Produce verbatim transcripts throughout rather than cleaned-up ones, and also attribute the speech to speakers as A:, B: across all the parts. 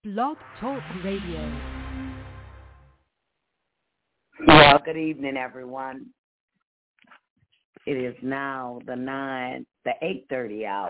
A: Blog Talk Radio.
B: Well, good evening, everyone. It is now the nine, the eight thirty hour.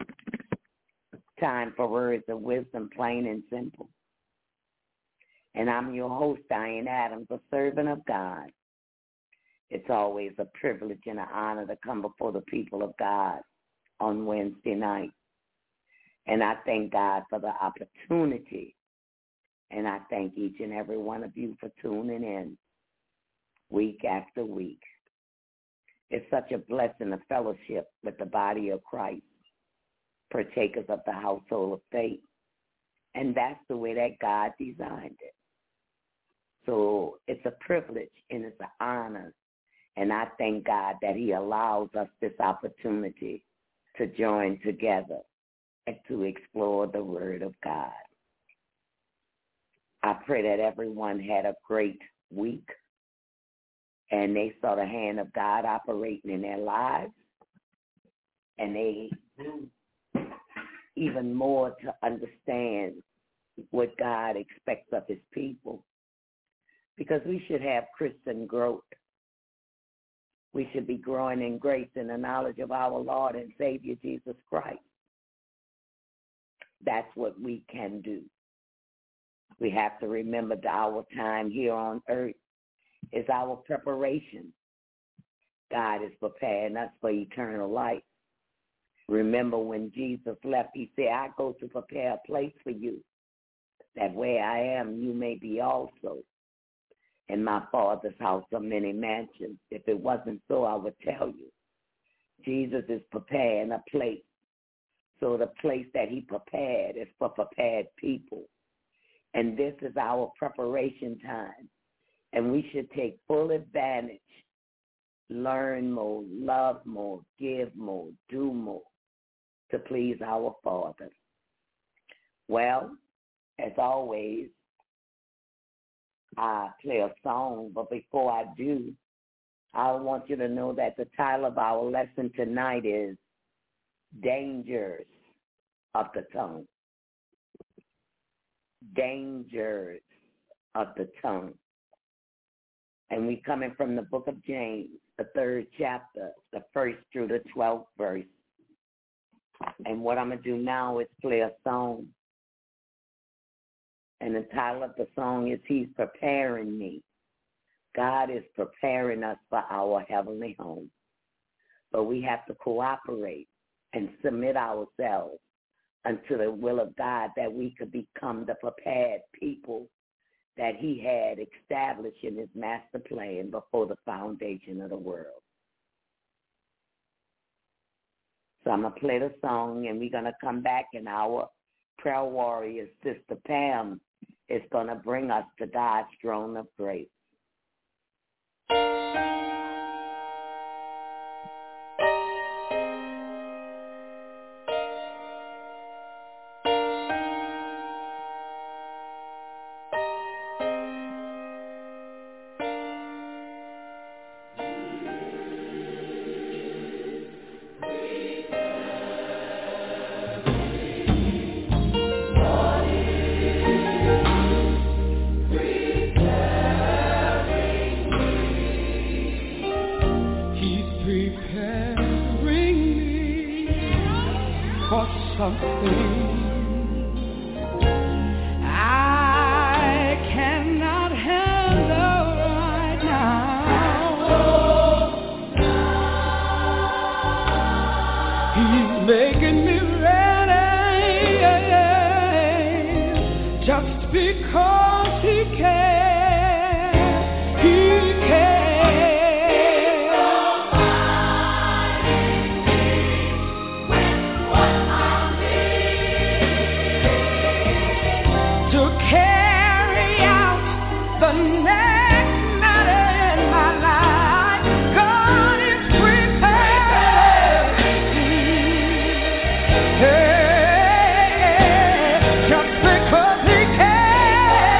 B: Time for words of wisdom, plain and simple. And I'm your host, Diane Adams, a servant of God. It's always a privilege and an honor to come before the people of God on Wednesday night. And I thank God for the opportunity. And I thank each and every one of you for tuning in week after week. It's such a blessing to fellowship with the body of Christ, partakers of the household of faith. And that's the way that God designed it. So it's a privilege and it's an honor. And I thank God that he allows us this opportunity to join together and to explore the Word of God. I pray that everyone had a great week and they saw the hand of God operating in their lives, and they do even more to understand what God expects of his people, because we should have Christian growth. We should be growing in grace and the knowledge of our Lord and Savior Jesus Christ. That's what we can do. We have to remember that our time here on earth is our preparation. God is preparing us for eternal life. Remember when Jesus left, he said, I go to prepare a place for you, that where I am, you may be also. In my Father's house are many mansions. If it wasn't so, I would tell you. Jesus is preparing a place. So the place that he prepared is for prepared people. And this is our preparation time. And we should take full advantage, learn more, love more, give more, do more to please our Father. Well, as always, I play a song, but before I do, I want you to know that the title of our lesson tonight is Dangers of the Tongue. Dangers of the tongue. And we coming from the book of James, the third chapter, the first through the twelfth verse. And what I'm going to do now is play a song. And the title of the song is He's Preparing Me. God is preparing us for our heavenly home. But we have to cooperate and submit ourselves unto the will of God, that we could become the prepared people that he had established in his master plan before the foundation of the world. So I'm going to play the song, and we're going to come back, and our prayer warrior, Sister Pam, is going to bring us to God's throne of grace.
C: Just because he can.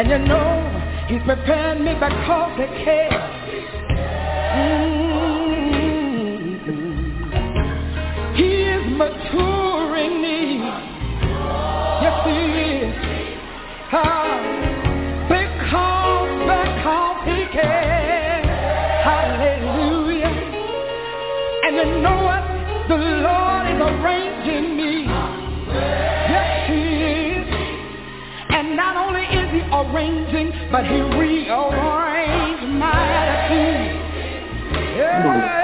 C: And you know, he's preparing me because he cares. Mm-hmm. He is maturing me. Yes, he is. Ah, because, because he cares. Hallelujah. And you know what? The Lord is arranging me. Yes, he is. And not only is he arranging, but he rearranged my attitude. Yeah.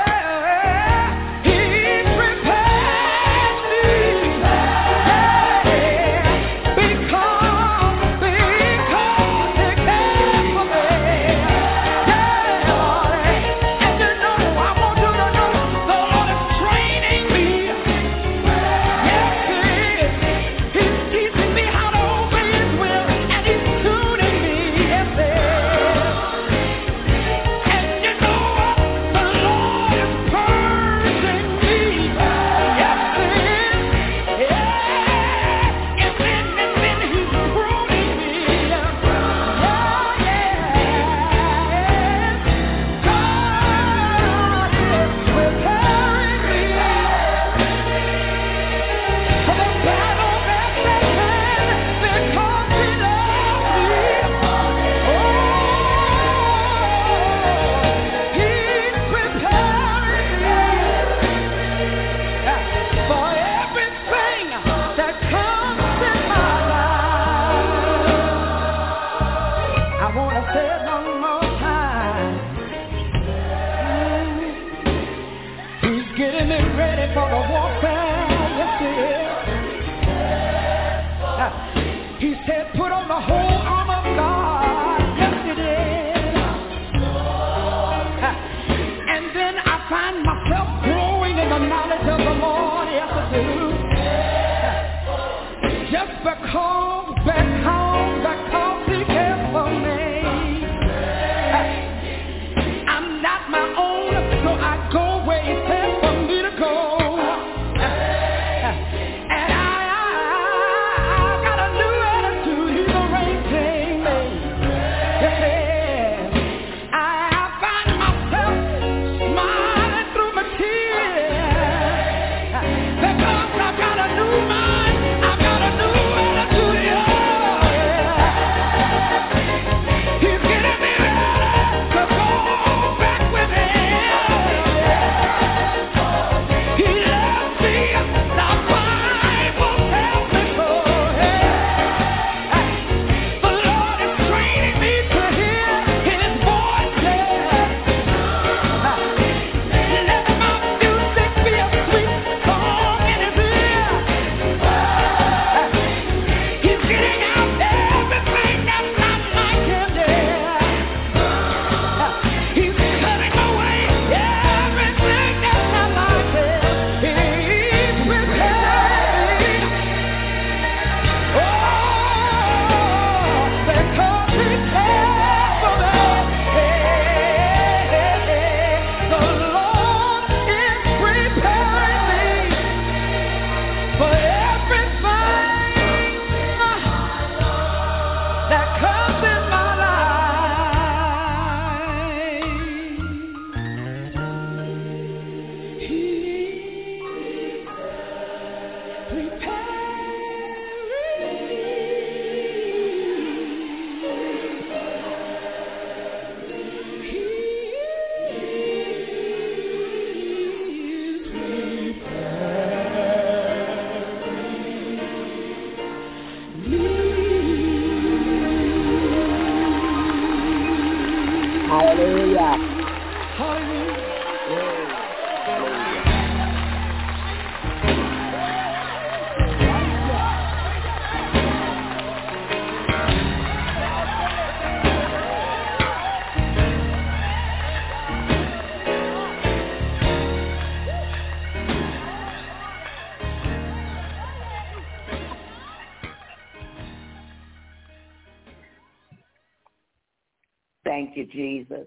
B: Thank you, Jesus.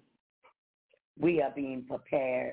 B: We are being prepared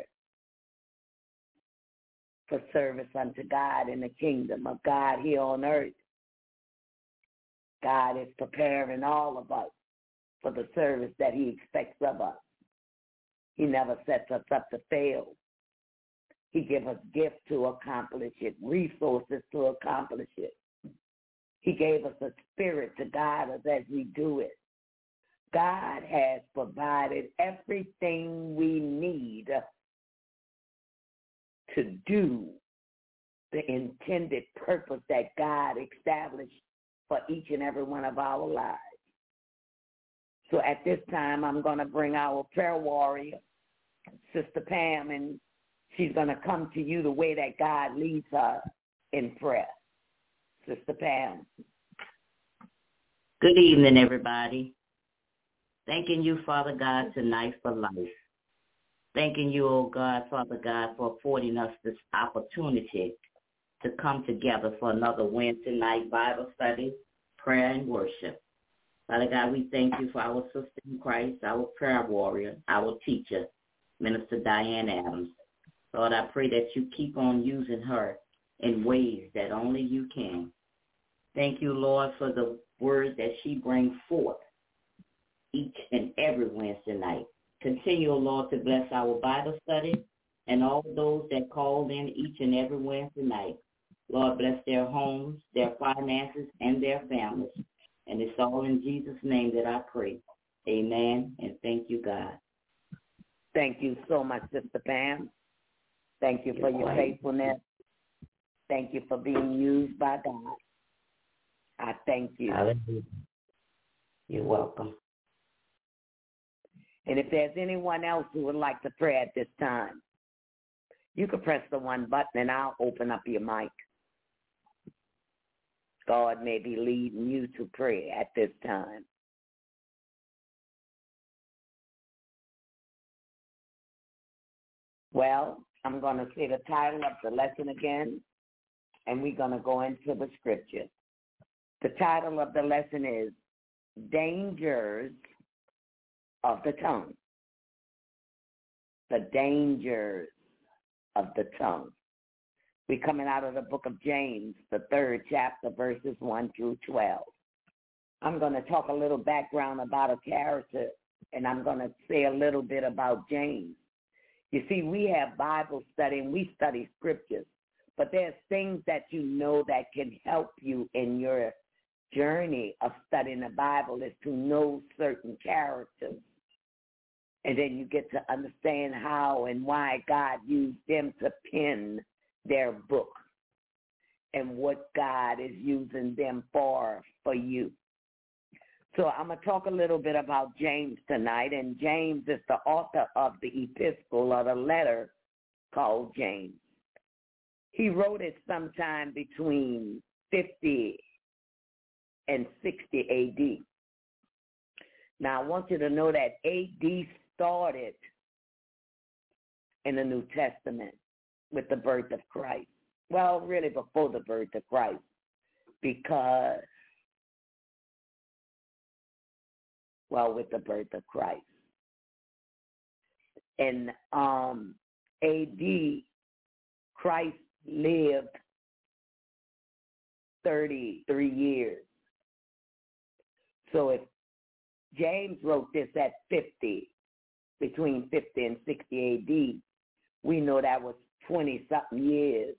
B: for service unto God in the kingdom of God here on earth. God is preparing all of us for the service that he expects of us. He never sets us up to fail. He gives us gifts to accomplish it, resources to accomplish it. He gave us a spirit to guide us as we do it. God has provided everything we need to do the intended purpose that God established for each and every one of our lives. So at this time, I'm going to bring our prayer warrior, Sister Pam, and she's going to come to you the way that God leads her in prayer. Sister Pam.
D: Good evening, everybody. Thanking you, Father God, tonight for life. Thanking you, oh God, Father God, for affording us this opportunity to come together for another Wednesday night Bible study, prayer, and worship. Father God, we thank you for our sister in Christ, our prayer warrior, our teacher, Minister Diane Adams. Lord, I pray that you keep on using her in ways that only you can. Thank you, Lord, for the words that she brings forth each and every Wednesday night. Continue, O Lord, to bless our Bible study and all those that called in each and every Wednesday night. Lord, bless their homes, their finances, and their families. And it's all in Jesus' name that I pray. Amen, and thank you, God.
B: Thank you so much, Sister Pam. Thank you for your faithfulness. Thank you for being used by God. I thank you.
D: Hallelujah. You're welcome.
B: And if there's anyone else who would like to pray at this time, you can press the one button and I'll open up your mic. God may be leading you to pray at this time. Well, I'm going to say the title of the lesson again, and we're going to go into the scripture. The title of the lesson is Dangers of the Tongue. The dangers of the tongue. We're coming out of the book of James, the third chapter, verses one through twelve. I'm going to talk a little background about a character, and I'm going to say a little bit about James. You see, we have Bible study, and we study scriptures, but there's things that you know that can help you in your journey of studying the Bible is to know certain characters. And then you get to understand how and why God used them to pen their book and what God is using them for, for you. So I'm going to talk a little bit about James tonight, and James is the author of the epistle or the letter called James. He wrote it sometime between fifty and sixty A D. Now, I want you to know that A D started in the New Testament with the birth of Christ. Well, really before the birth of Christ, because, well, with the birth of Christ. In um, A D, Christ lived thirty-three years. So if James wrote this at fifty, between fifty and sixty A D, we know that was twenty-something years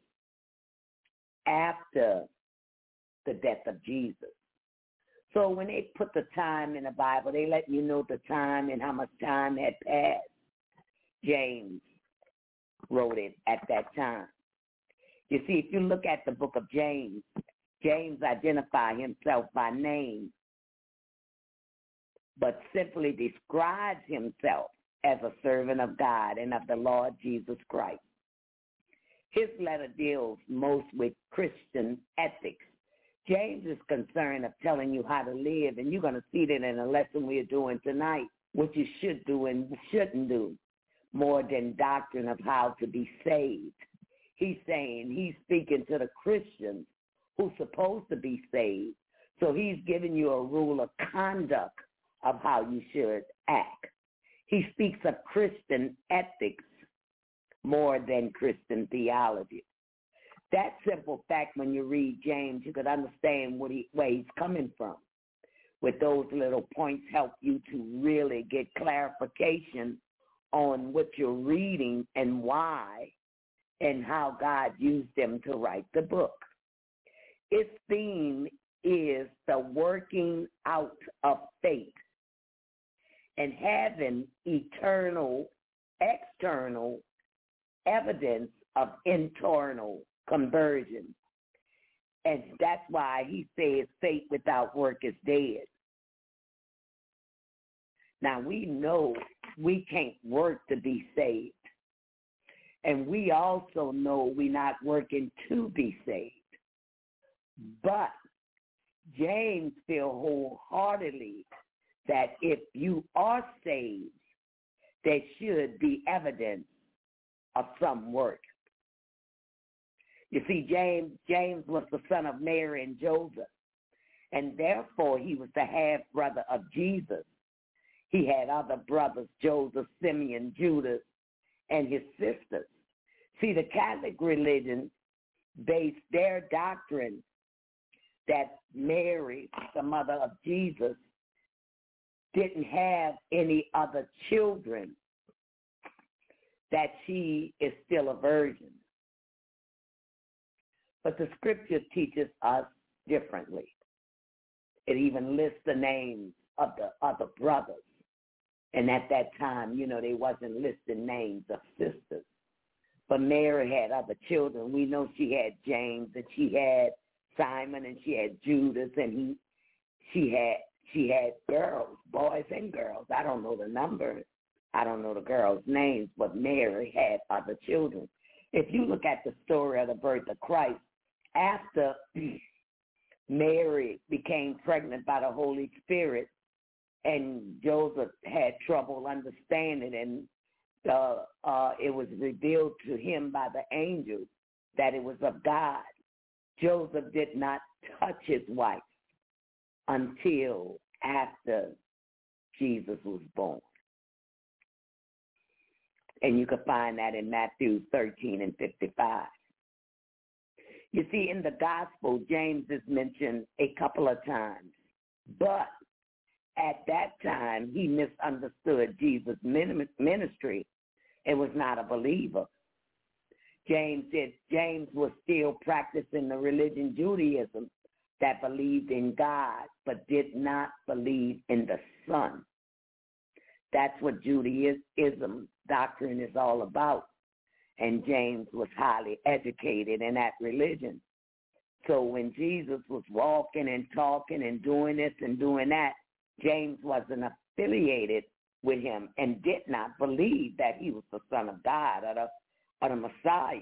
B: after the death of Jesus. So when they put the time in the Bible, they let you know the time and how much time had passed. James wrote it at that time. You see, if you look at the book of James, James identified himself by name, but simply describes himself as a servant of God and of the Lord Jesus Christ. His letter deals most with Christian ethics. James is concerned of telling you how to live, and you're going to see that in a lesson we're doing tonight, what you should do and shouldn't do, more than doctrine of how to be saved. He's saying, he's speaking to the Christians who's supposed to be saved, so he's giving you a rule of conduct of how you should act. He speaks of Christian ethics more than Christian theology. That simple fact, when you read James, you could understand what he, where he's coming from. with those little points help you to really get clarification on what you're reading and why and how God used them to write the book. Its theme is the working out of faith and having eternal, external evidence of internal conversion. And that's why he says faith without work is dead. Now, we know we can't work to be saved. And we also know we're not working to be saved. But James feels wholeheartedly that if you are saved, there should be evidence of some work. You see, James, James was the son of Mary and Joseph, and therefore he was the half-brother of Jesus. He had other brothers, Joseph, Simeon, Judas, and his sisters. See, the Catholic religion based their doctrine that Mary, the mother of Jesus, didn't have any other children, that she is still a virgin. But the scripture teaches us differently. It even lists the names of the other brothers. And at that time, you know, they wasn't listing names of sisters. But Mary had other children. We know she had James, and she had Simon, and she had Judas, and he, she had she had girls, boys and girls. I don't know the number. I don't know the girls' names, but Mary had other children. If you look at the story of the birth of Christ, after Mary became pregnant by the Holy Spirit, and Joseph had trouble understanding, and uh, uh, it was revealed to him by the angel that it was of God. Joseph did not touch his wife until after Jesus was born. And you can find that in Matthew thirteen and fifty-five. You see, in the gospel, James is mentioned a couple of times, but at that time, he misunderstood Jesus' ministry and was not a believer. James said James was still practicing the religion Judaism that believed in God but did not believe in the Son. That's what Judaism doctrine is all about. And James was highly educated in that religion. So when Jesus was walking and talking and doing this and doing that, James wasn't affiliated with him and did not believe that he was the Son of God or the, or the Messiah.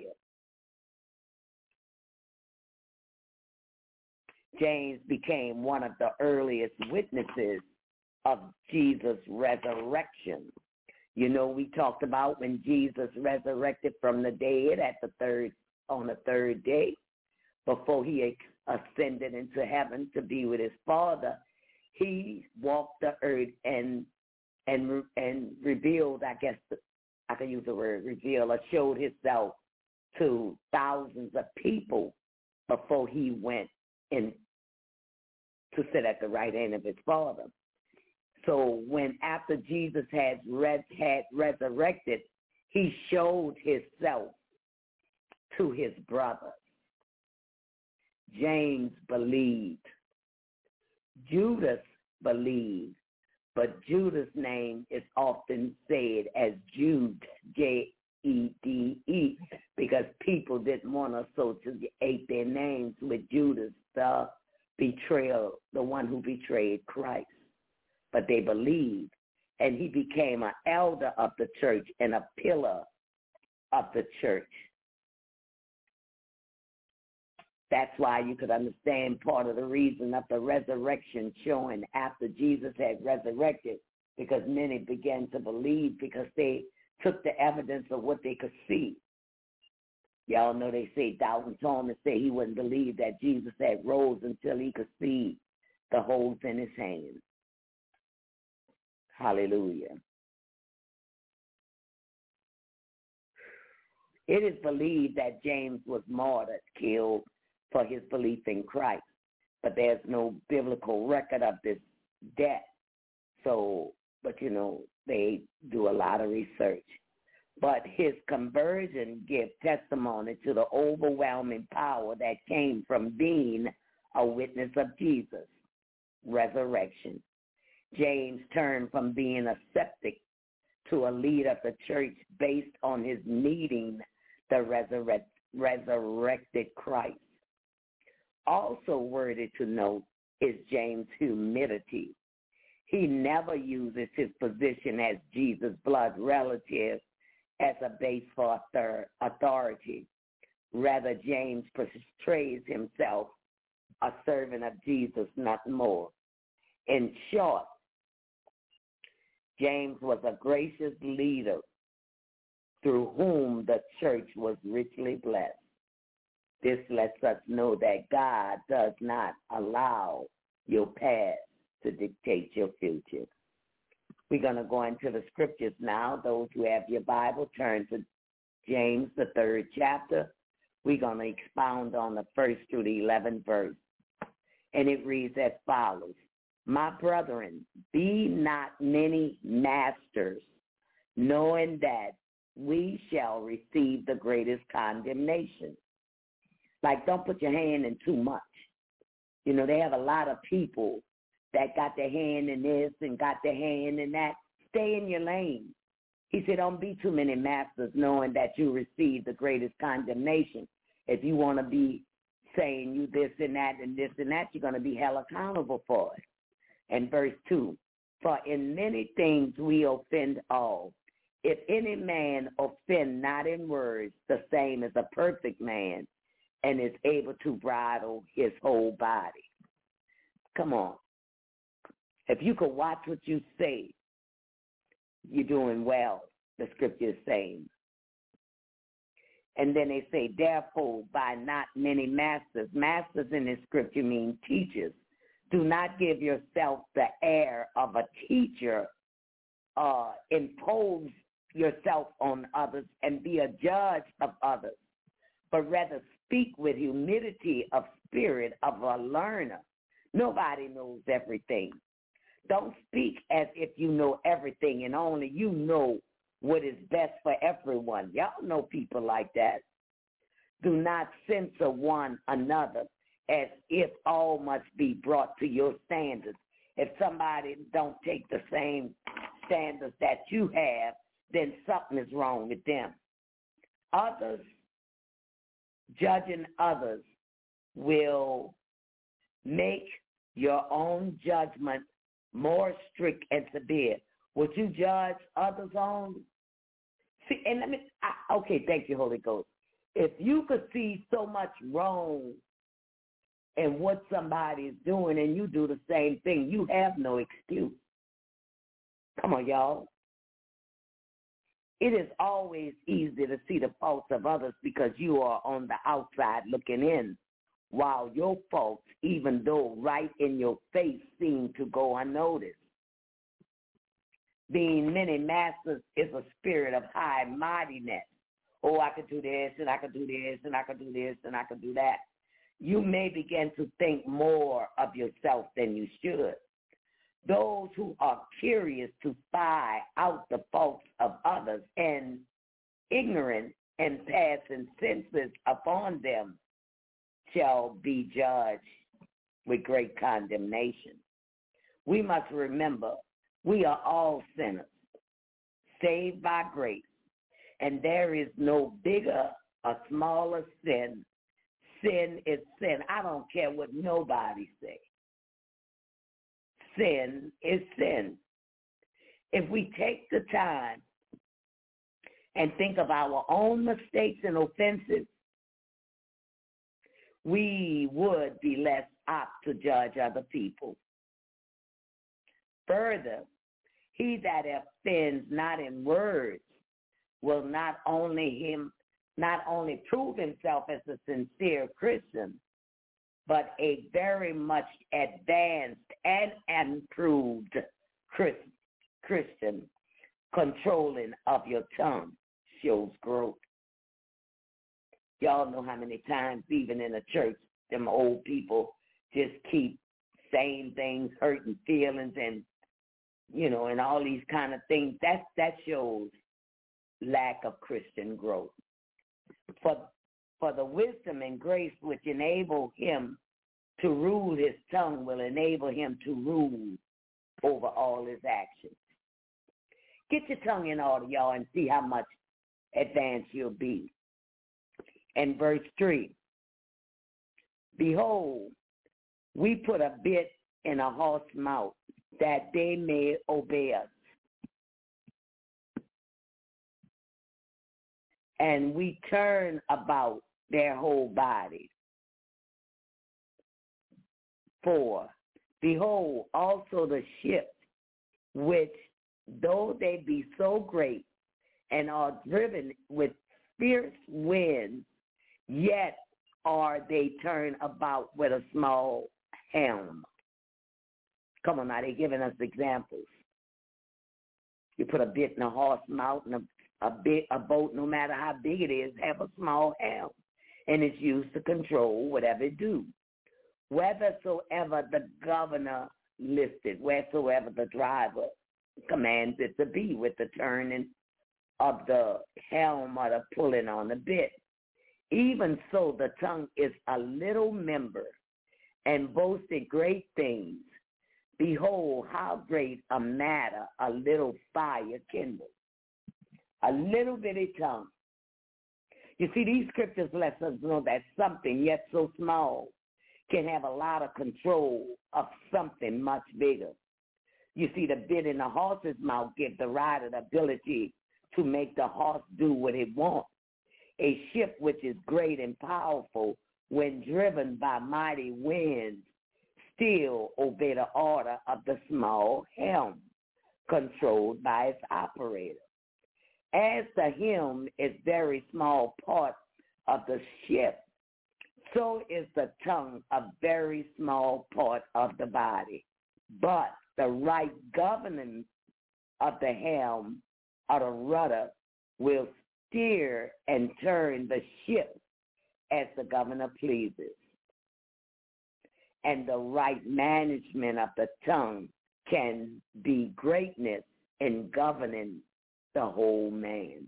B: James became one of the earliest witnesses of Jesus' resurrection. You know, we talked about when Jesus resurrected from the dead at the third on the third day, before he ascended into heaven to be with his Father. He walked the earth and and and revealed, I guess I can use the word reveal, or showed himself to thousands of people before he went in to sit at the right hand of his Father. So when after Jesus had res, had resurrected, he showed himself to his brothers. James believed. Judas believed, but Judas' name is often said as Jude, J E D E, because people didn't want to associate their names with Judas, the betrayal, the one who betrayed Christ. But they believed, and he became an elder of the church and a pillar of the church. That's why you could understand part of the reason of the resurrection showing after Jesus had resurrected, because many began to believe because they took the evidence of what they could see. Y'all know they say Dalton Thomas said he wouldn't believe that Jesus had rose until he could see the holes in his hands. Hallelujah. It is believed that James was martyred, killed for his belief in Christ, but there's no biblical record of this death. So, but you know, they do a lot of research. But his conversion gives testimony to the overwhelming power that came from being a witness of Jesus' resurrection. James turned from being a skeptic to a leader of the church based on his meeting the resurrect, resurrected Christ. Also worthy to note is James' humility. He never uses his position as Jesus' blood relative as a base for authority. Rather, James portrays himself a servant of Jesus, not more. In short, James was a gracious leader through whom the church was richly blessed. This lets us know that God does not allow your past to dictate your future. We're going to go into the scriptures now. Those who have your Bible, turn to James, the third chapter. We're going to expound on the first through the eleventh verse. And it reads as follows. My brethren, be not many masters, knowing that we shall receive the greatest condemnation. Like, don't put your hand in too much. You know, they have a lot of people that got their hand in this and got their hand in that. Stay in your lane. He said, don't be too many masters, knowing that you receive the greatest condemnation. If you want to be saying you this and that and this and that, you're going to be held accountable for it. And verse two, for in many things we offend all. If any man offend not in words, the same as a perfect man, and is able to bridle his whole body. Come on. If you could watch what you say, you're doing well, the scripture is saying. And then they say, therefore, by not many masters. Masters in this scripture mean teachers. Do not give yourself the air of a teacher. Uh, impose yourself on others and be a judge of others, but rather speak with humility of spirit of a learner. Nobody knows everything. Don't speak as if you know everything and only you know what is best for everyone. Y'all know people like that. Do not censor one another as if all must be brought to your standards. If somebody don't take the same standards that you have, then something is wrong with them. Others, judging others, will make your own judgment more strict and severe. Would you judge others on? See, and let me, I, okay, thank you, Holy Ghost. If you could see so much wrong in what somebody is doing and you do the same thing, you have no excuse. Come on, y'all. It is always easy to see the faults of others because you are on the outside looking in, while your faults, even though right in your face, seem to go unnoticed. Being many masters is a spirit of high mightiness. Oh, I could do this, and I could do this, and I could do this, and I could do that. You may begin to think more of yourself than you should. Those who are curious to spy out the faults of others and ignorant and passing sentences upon them shall be judged with great condemnation. We must remember we are all sinners, saved by grace, and there is no bigger or smaller sin. Sin is sin. I don't care what nobody says. Sin is sin. If we take the time and think of our own mistakes and offenses, we would be less apt to judge other people. Further, he that offends not in words will not only him not only prove himself as a sincere Christian, but a very much advanced and improved Christian. Controlling of your tongue shows growth. Y'all know how many times, even in a church, them old people just keep saying things, hurting feelings, and, you know, and all these kind of things. That, that shows lack of Christian growth. For, for the wisdom and grace which enable him to rule his tongue will enable him to rule over all his actions. Get your tongue in order, y'all, and see how much advanced you'll be. And verse three, behold, we put a bit in a horse's mouth that they may obey us. And we turn about their whole body. Four, behold, also the ships, which, though they be so great and are driven with fierce winds, yet are they turned about with a small helm. Come on now, they're giving us examples. You put a bit in a horse's mouth, and a, a, bit, a boat, no matter how big it is, have a small helm, and it's used to control whatever it do. Whithersoever the governor listed, wheresoever the driver commands it to be, with the turning of the helm or the pulling on the bit. Even so, the tongue is a little member and boasted great things. Behold, how great a matter a little fire kindles. A little bitty tongue. You see, these scriptures let us know that something yet so small can have a lot of control of something much bigger. You see, the bit in the horse's mouth gives the rider the ability to make the horse do what it wants. A ship which is great and powerful, when driven by mighty winds, still obey the order of the small helm, controlled by its operator. As the helm is very small part of the ship, so is the tongue a very small part of the body. But the right governing of the helm or the rudder will steer and turn the ship as the governor pleases. And the right management of the tongue can be greatness in governing the whole man.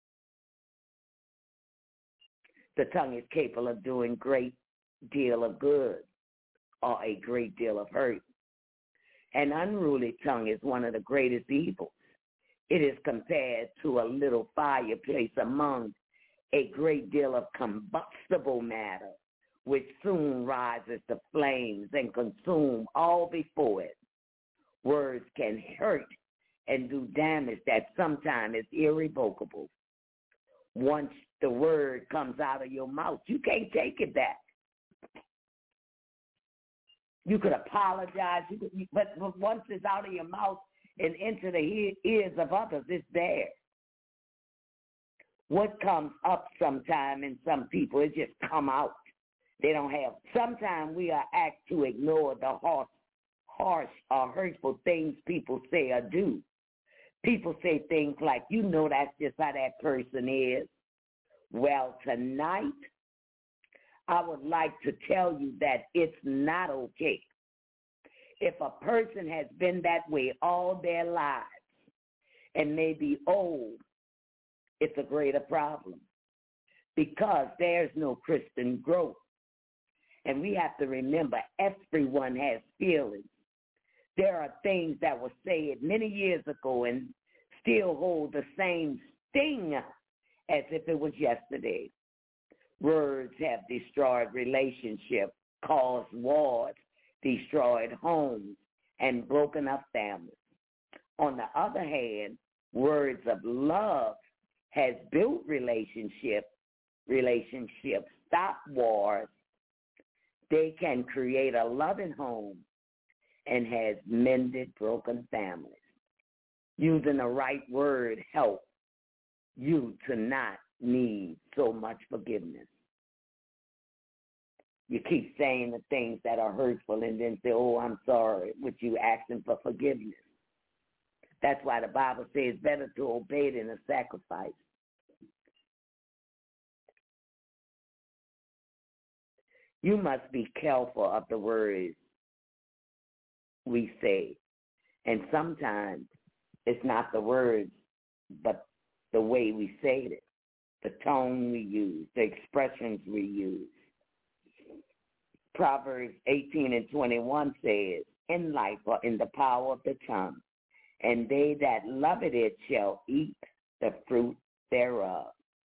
B: The tongue is capable of doing a great deal of good or a great deal of hurt. An unruly tongue is one of the greatest evils. It is compared to a little fireplace among a great deal of combustible matter, which soon rises to flames and consume all before it. Words can hurt and do damage that sometimes is irrevocable. Once the word comes out of your mouth, you can't take it back. You could apologize, you could, but once it's out of your mouth and into the ears of others, it's there. What comes up sometime in some people, it just come out. They don't have. Sometimes we are apt to ignore the harsh, harsh or hurtful things people say or do. People say things like, you know, that's just how that person is. Well, tonight, I would like to tell you that it's not okay. If a person has been that way all their lives and may be old, it's a greater problem because there's no Christian growth. And we have to remember everyone has feelings. There are things that were said many years ago and still hold the same sting as if it was yesterday. Words have destroyed relationships, caused wars, destroyed homes, and broken up families. On the other hand, words of love has built relationships, relationships, stop wars. They can create a loving home and has mended broken families. Using the right word helps you to not need so much forgiveness. You keep saying the things that are hurtful and then say, oh, I'm sorry, with you asking for forgiveness. That's why the Bible says it's better to obey than a sacrifice. You must be careful of the words we say. And sometimes it's not the words, but the way we say it, the tone we use, the expressions we use. Proverbs eighteen and twenty-one says, in life or in the power of the tongue, and they that love it shall eat the fruit thereof.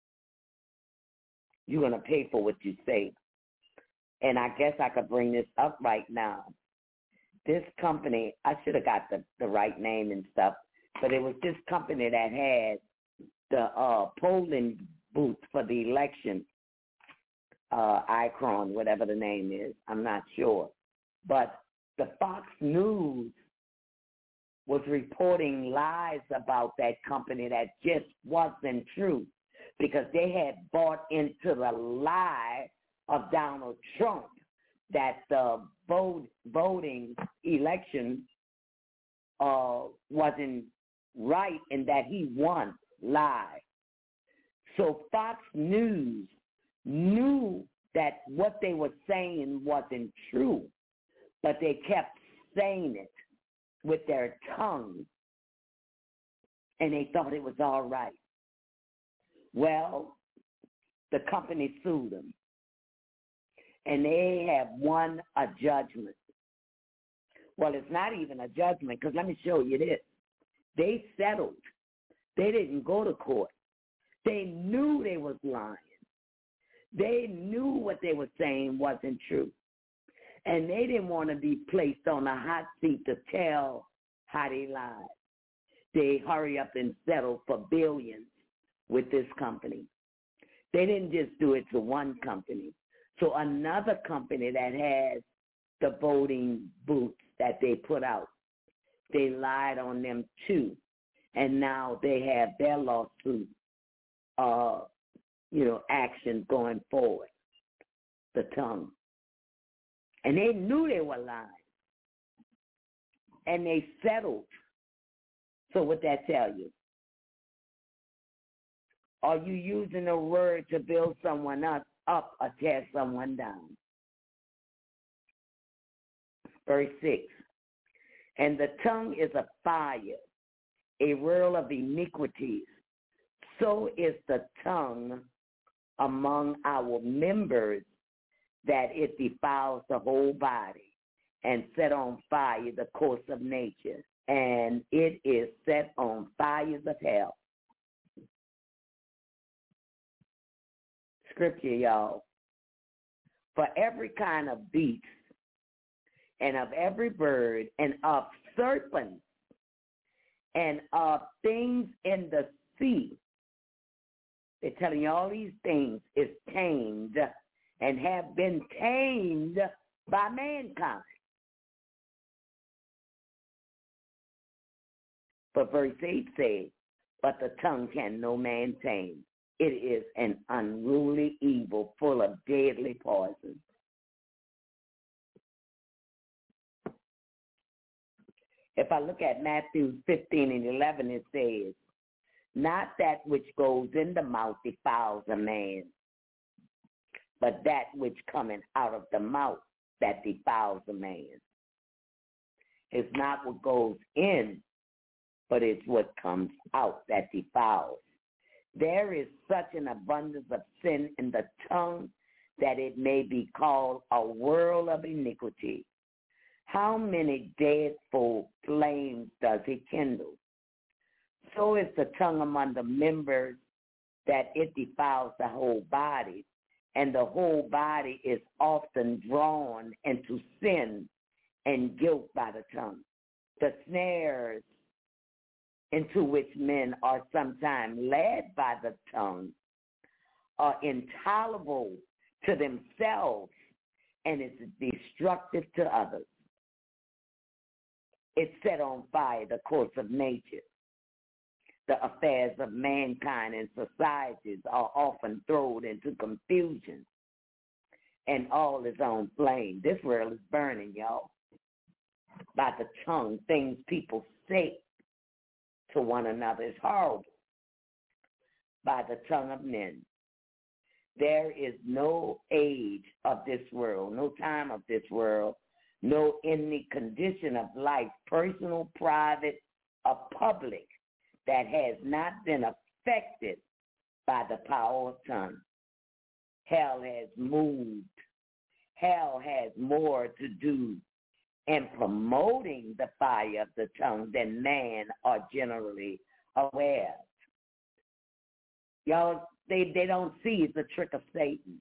B: You're going to pay for what you say. And I guess I could bring this up right now. This company, I should have got the, the right name and stuff, but it was this company that had the uh, polling booth for the election, uh, Icron, whatever the name is, I'm not sure. But the Fox News was reporting lies about that company that just wasn't true, because they had bought into the lie of Donald Trump that the vote, voting election uh, wasn't right and that he won. Lie. So Fox News knew that what they were saying wasn't true, but they kept saying it with their tongue, and they thought it was all right. Well, the company sued them, and they have won a judgment. Well, it's not even a judgment, because let me show you this. They settled. They didn't go to court. They knew they was lying. They knew what they were saying wasn't true. And they didn't want to be placed on a hot seat to tell how they lied. They hurry up and settle for billions with this company. They didn't just do it to one company. So another company that has the voting booths that they put out, they lied on them too. And now they have their lawsuit, uh, you know, action going forward, the tongue. And they knew they were lying. And they settled. So what that tell you? Are you using a word to build someone up, up or tear someone down? Verse six. And the tongue is a fire, a whirl of iniquities. So is the tongue among our members, that it defiles the whole body and set on fire the course of nature, and it is set on fires of hell. Scripture, y'all. For every kind of beast and of every bird and of serpents and of things in the sea, they're telling you all these things is tamed and have been tamed by mankind. But verse eight says, but the tongue can no man tame. It is an unruly evil full of deadly poison. If I look at Matthew fifteen and eleven, it says, not that which goes in the mouth defiles a man, but that which cometh out of the mouth that defiles a man. It's not what goes in, but it's what comes out that defiles. There is such an abundance of sin in the tongue that it may be called a whirl of iniquity. How many dreadful flames does it kindle? So is the tongue among the members, that it defiles the whole body, and the whole body is often drawn into sin and guilt by the tongue. The snares into which men are sometimes led by the tongue are intolerable to themselves and is destructive to others. It set on fire the course of nature. The affairs of mankind and societies are often thrown into confusion, and all is on flame. This world is burning, y'all, by the tongue. Things people say to one another is horrible by the tongue of men. There is no age of this world, no time of this world, no any condition of life, personal, private, or public, that has not been affected by the power of tongue. Hell has moved. Hell has more to do in promoting the fire of the tongue than man are generally aware of. Y'all, they, they don't see it's a trick of Satan.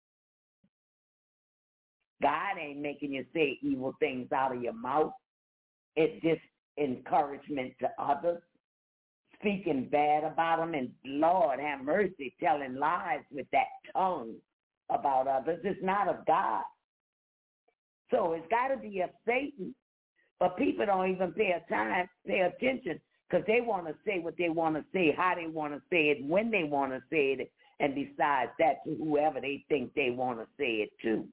B: God ain't making you say evil things out of your mouth. It's just encouragement to others, speaking bad about them, and Lord have mercy, telling lies with that tongue about others. It's not of God. So it's got to be of Satan. But people don't even pay a time, pay attention, because they want to say what they want to say, how they want to say it, when they want to say it, and besides that, to whoever they think they want to say it to.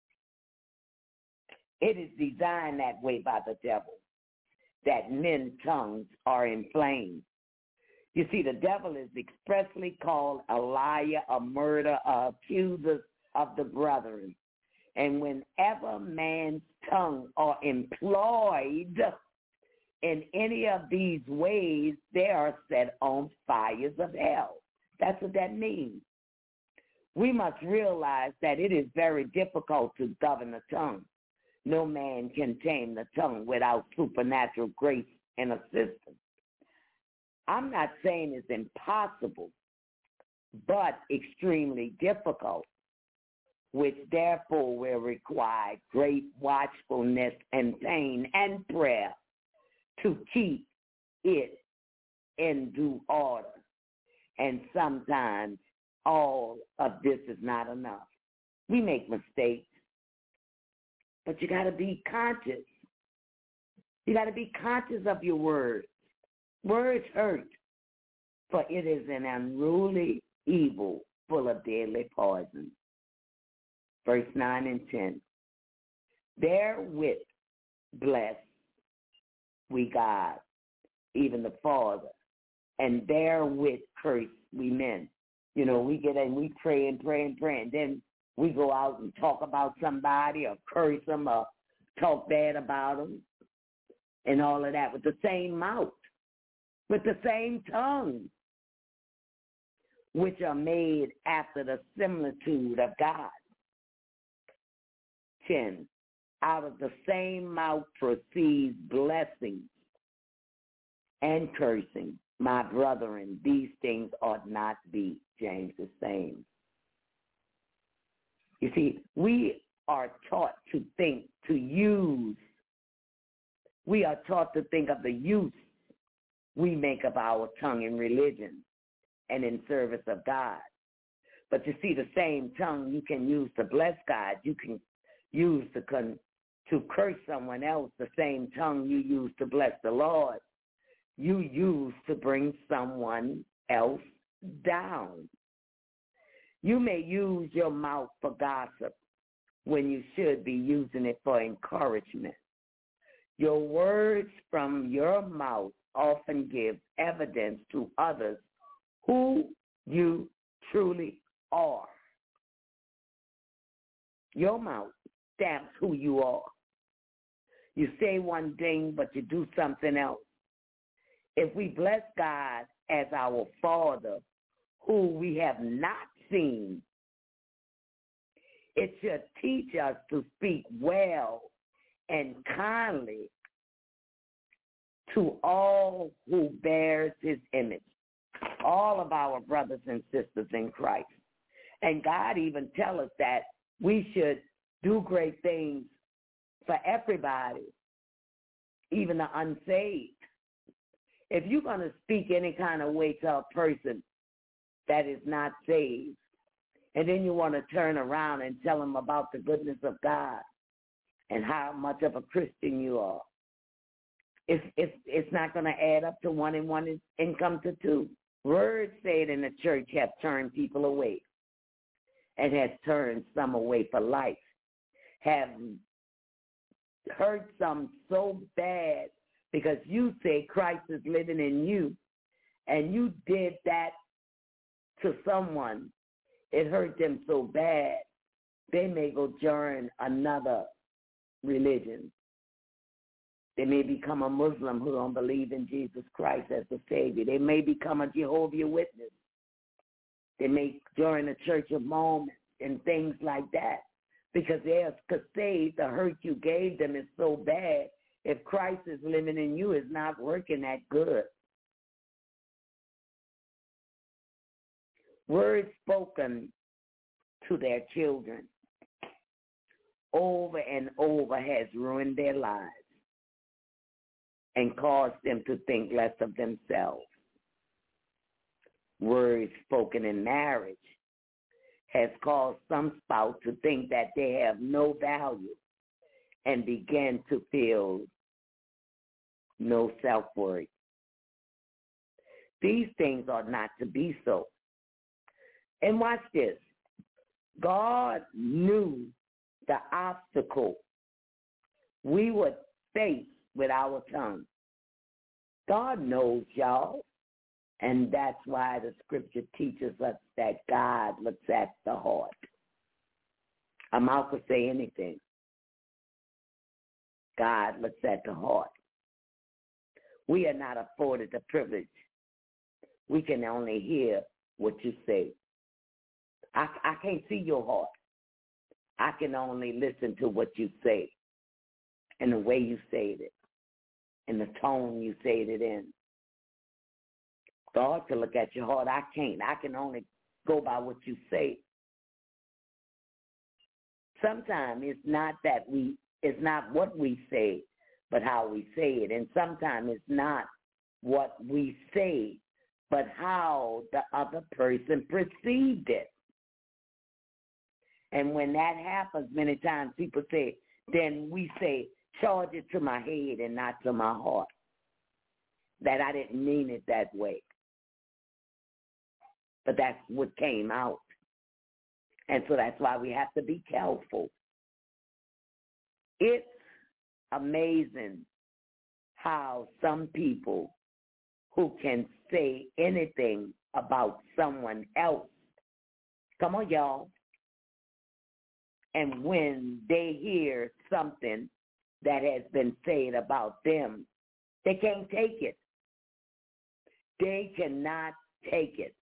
B: It is designed that way by the devil, that men's tongues are inflamed. You see, the devil is expressly called a liar, a murderer, a accuser of the brethren. And whenever man's tongue are employed in any of these ways, they are set on fires of hell. That's what that means. We must realize that it is very difficult to govern the tongue. No man can tame the tongue without supernatural grace and assistance. I'm not saying it's impossible, but extremely difficult, which therefore will require great watchfulness and pain and prayer to keep it in due order. And sometimes all of this is not enough. We make mistakes, but you got to be conscious. You got to be conscious of your words. Words hurt, for it is an unruly evil full of deadly poison. Verse nine and ten. Therewith bless we God, even the Father, and therewith curse we men. You know, we get in, we pray and pray and pray, and then we go out and talk about somebody or curse them or talk bad about them and all of that with the same mouth, with the same tongue, which are made after the similitude of God. ten. Out of the same mouth proceeds blessings and cursing. My brethren, these things ought not be. James is saying. You see, we are taught to think, to use. We are taught to think of the use we make of our tongue in religion and in service of God. But you see, the same tongue you can use to bless God, you can use to con- to curse someone else. The same tongue you use to bless the Lord, you use to bring someone else down. You may use your mouth for gossip when you should be using it for encouragement. Your words from your mouth often give evidence to others who you truly are. Your mouth stamps who you are. You say one thing, but you do something else. If we bless God as our Father, who we have not seen, it should teach us to speak well and kindly to all who bears his image, all of our brothers and sisters in Christ. And God even tells us that we should do great things for everybody, even the unsaved. If you're going to speak any kind of way to a person that is not saved, and then you want to turn around and tell them about the goodness of God and how much of a Christian you are, it's, it's, it's not going to add up to one and one and come to two. Words said in the church have turned people away and has turned some away for life, have hurt some so bad because you say Christ is living in you, and you did that to someone. It hurt them so bad, they may go join another religions. They may become a Muslim who don't believe in Jesus Christ as the Savior. They may become a Jehovah's Witness. They may join the Church of Mormon and things like that, because they are saved. The hurt you gave them is so bad. If Christ is living in you, it's not working that good. Words spoken to their children over and over has ruined their lives and caused them to think less of themselves. Words spoken in marriage has caused some spouse to think that they have no value and begin to feel no self-worth. These things are not to be so. And watch this. God knew the obstacle we would face with our tongue. God knows, y'all. And that's why the scripture teaches us that God looks at the heart. A mouth could say anything. God looks at the heart. We are not afforded the privilege. We can only hear what you say. I, I can't see your heart. I can only listen to what you say and the way you say it and the tone you say it in. God can look at your heart. I can't. I can only go by what you say. Sometimes it's not that we, it's not what we say, but how we say it. And sometimes it's not what we say, but how the other person perceived it. And when that happens, many times people say, then we say, charge it to my head and not to my heart. That I didn't mean it that way. But that's what came out. And so that's why we have to be careful. It's amazing how some people who can say anything about someone else, come on, y'all, and when they hear something that has been said about them, they can't take it. They cannot take it.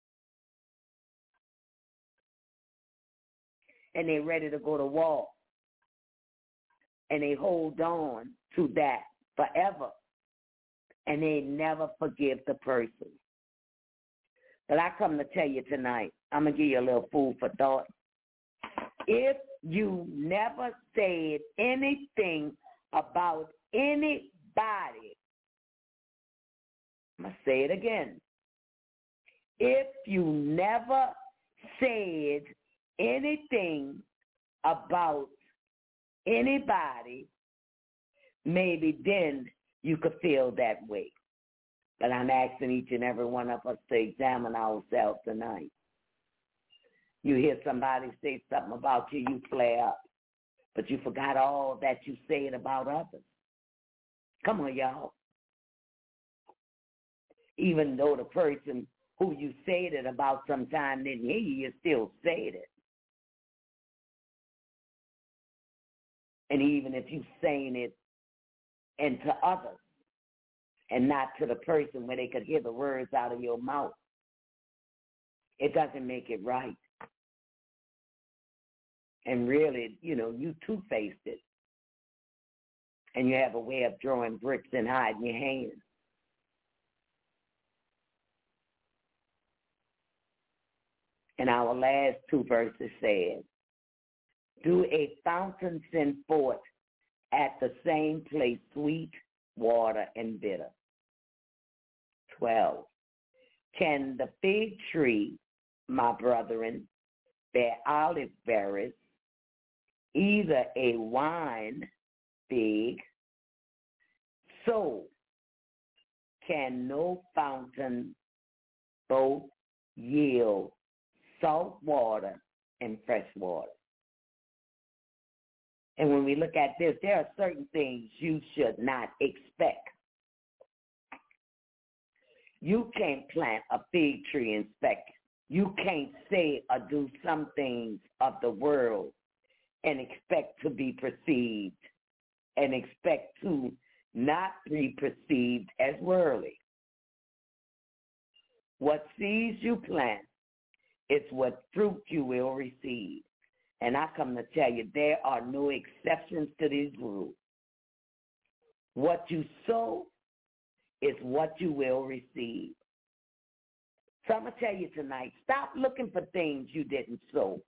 B: And they're ready to go to war. And they hold on to that forever. And they never forgive the person. But I come to tell you tonight, I'm going to give you a little food for thought. If you never said anything about anybody, I'm going to say it again. If you never said anything about anybody, maybe then you could feel that way. But I'm asking each and every one of us to examine ourselves tonight. You hear somebody say something about you, you flare up. But you forgot all that you said about others. Come on, y'all. Even though the person who you said it about sometime didn't hear you, you still said it. And even if you're saying it and to others and not to the person where they could hear the words out of your mouth, it doesn't make it right. And really, you know, you two-faced it. And you have a way of drawing bricks and hiding your hands. And our last two verses said, do a fountain send forth at the same place sweet water and bitter? twelve. Can the fig tree, my brethren, bear olive berries, either a wine fig? So can no fountain both yield salt water and fresh water? And when we look at this, there are certain things you should not expect. You can't plant a fig tree and expect. You can't say or do some things of the world and expect to be perceived and expect to not be perceived as worldly. What seeds you plant is what fruit you will receive. And I come to tell you, there are no exceptions to these rules. What you sow is what you will receive. So I'm going to tell you tonight, stop looking for things you didn't sow.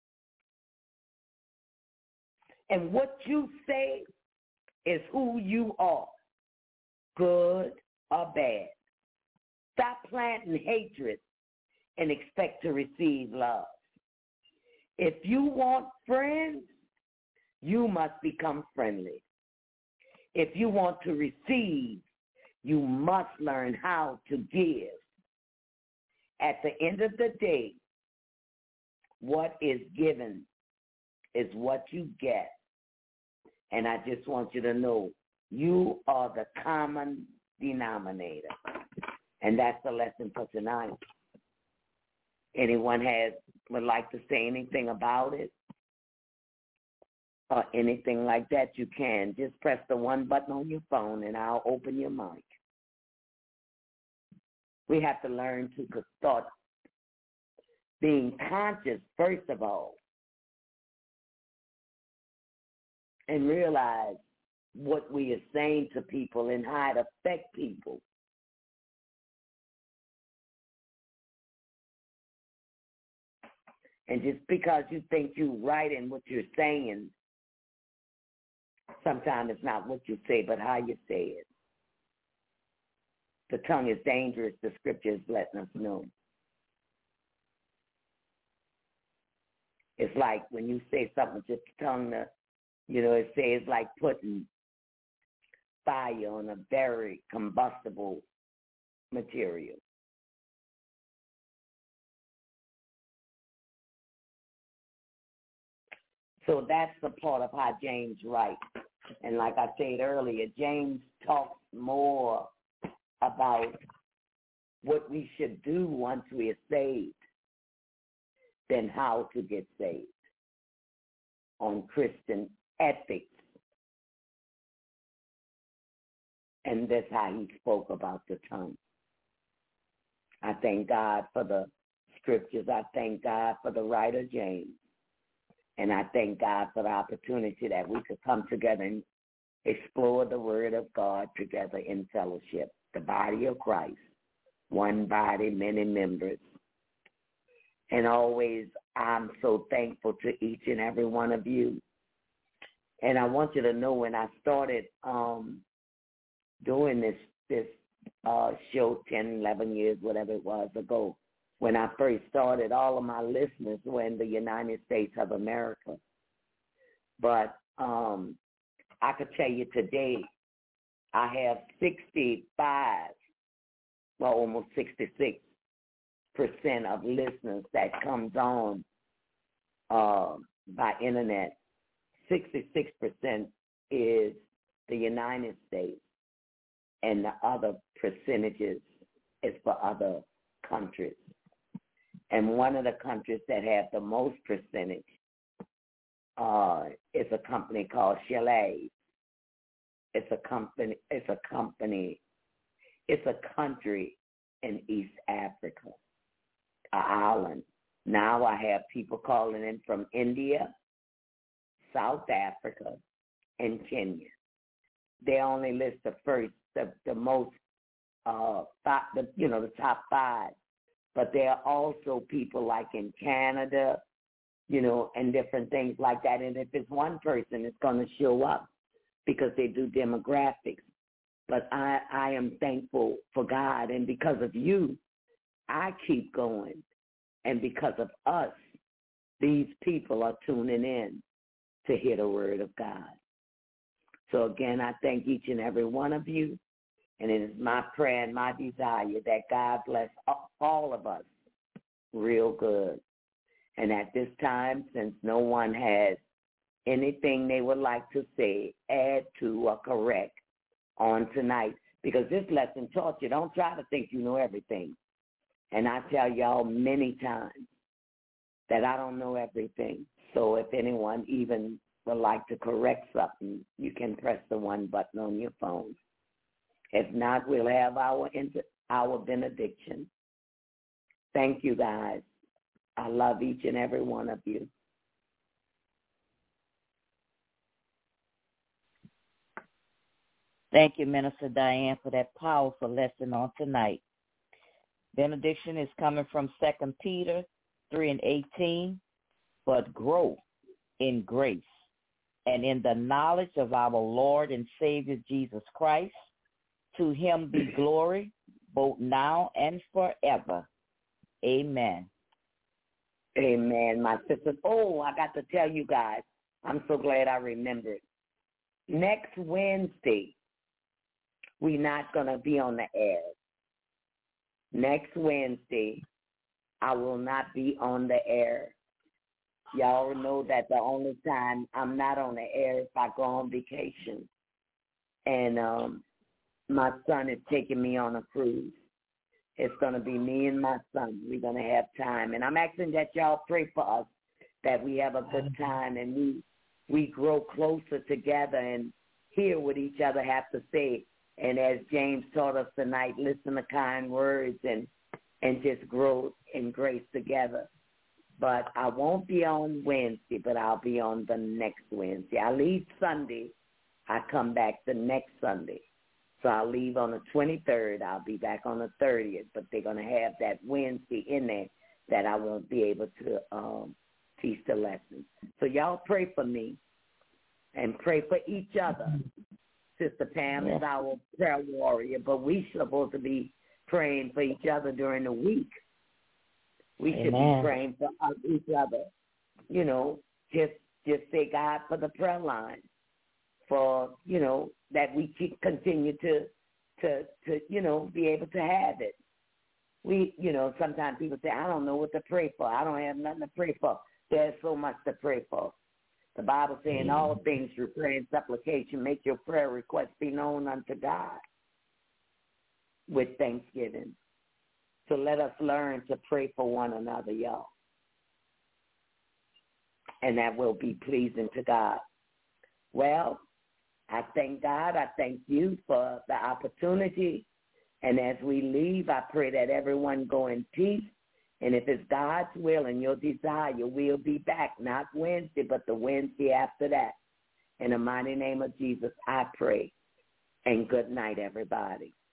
B: And what you say is who you are, good or bad. Stop planting hatred and expect to receive love. If you want friends, you must become friendly. If you want to receive, you must learn how to give. At the end of the day, what is given is what you get. And I just want you to know, you are the common denominator. And that's the lesson for tonight. Anyone has would like to say anything about it or anything like that, you can. Just press the one button on your phone and I'll open your mic. We have to learn to start being conscious, first of all, and realize what we are saying to people and how it affects people. And just because you think you're right in what you're saying, sometimes it's not what you say, but how you say it. The tongue is dangerous, the scripture is letting us know. It's like when you say something with your tongue, you know, it says like putting fire on a very combustible material. So that's the part of how James writes. And like I said earlier, James talks more about what we should do once we are saved than how to get saved on Christian ethics. And that's how he spoke about the tongue. I thank God for the scriptures. I thank God for the writer James. And I thank God for the opportunity that we could come together and explore the word of God together in fellowship. The body of Christ, one body, many members. And always, I'm so thankful to each and every one of you. And I want you to know when I started um, doing this this uh, show ten, eleven years, whatever it was ago, when I first started, all of my listeners were in the United States of America. But um, I could tell you today, I have sixty-five, well, almost sixty-six percent of listeners that comes on uh, by internet. sixty-six percent is the United States, and the other percentages is for other countries. And one of the countries that have the most percentage uh, is a company called Chile. It's a company. It's a company. It's a country in East Africa, an island. Now I have people calling in from India, South Africa, and Kenya. They only list the first, the, the most, uh, five, the, you know, the top five. But there are also people like in Canada, you know, and different things like that. And if it's one person, it's going to show up because they do demographics. But I, I am thankful for God. And because of you, I keep going. And because of us, these people are tuning in to hear the word of God. So again, I thank each and every one of you. And it is my prayer and my desire that God bless all of us real good. And at this time, since no one has anything they would like to say, add to, or correct on tonight, because this lesson taught you, don't try to think you know everything. And I tell y'all many times, that I don't know everything. So if anyone even would like to correct something, you can press the one button on your phone. If not, we'll have our inter- our benediction. Thank you, guys. I love each and every one of you.
D: Thank you, Minister Diane, for that powerful lesson on tonight. Benediction is coming from Second Peter three and eighteen, but grow in grace and in the knowledge of our Lord and Savior Jesus Christ. To him be glory, both now and forever. Amen.
B: Amen, my sister. Oh, I got to tell you guys, I'm so glad I remembered. Next Wednesday, we're not going to be on the air. Next Wednesday, I will not be on the air. Y'all know that the only time I'm not on the air is if I go on vacation. And um, my son is taking me on a cruise. It's going to be me and my son. We're going to have time. And I'm asking that y'all pray for us, that we have a good time and we we grow closer together and hear what each other have to say. And as James taught us tonight, listen to kind words and, and just grow in grace together. But I won't be on Wednesday, but I'll be on the next Wednesday. I leave Sunday. I come back the next Sunday. So I'll leave on the twenty-third. I'll be back on the thirtieth, but they're going to have that Wednesday in there that I won't be able to um, teach the lesson. So y'all pray for me and pray for each other. Sister Pam is our prayer warrior, but we supposed to be praying for each other during the week. We Amen. Should be praying for each other. You know, just just say, God, for the prayer line, for, you know, that we keep continue to, to, to, you know, be able to have it. We, you know, sometimes people say, I don't know what to pray for. I don't have nothing to pray for. There's so much to pray for. The Bible saying all things through prayer and supplication, make your prayer requests be known unto God with thanksgiving. So let us learn to pray for one another, y'all. And that will be pleasing to God. Well, I thank God. I thank you for the opportunity. And as we leave, I pray that everyone go in peace. And if it's God's will and your desire, we'll be back, not Wednesday, but the Wednesday after that. In the mighty name of Jesus, I pray. And good night, everybody.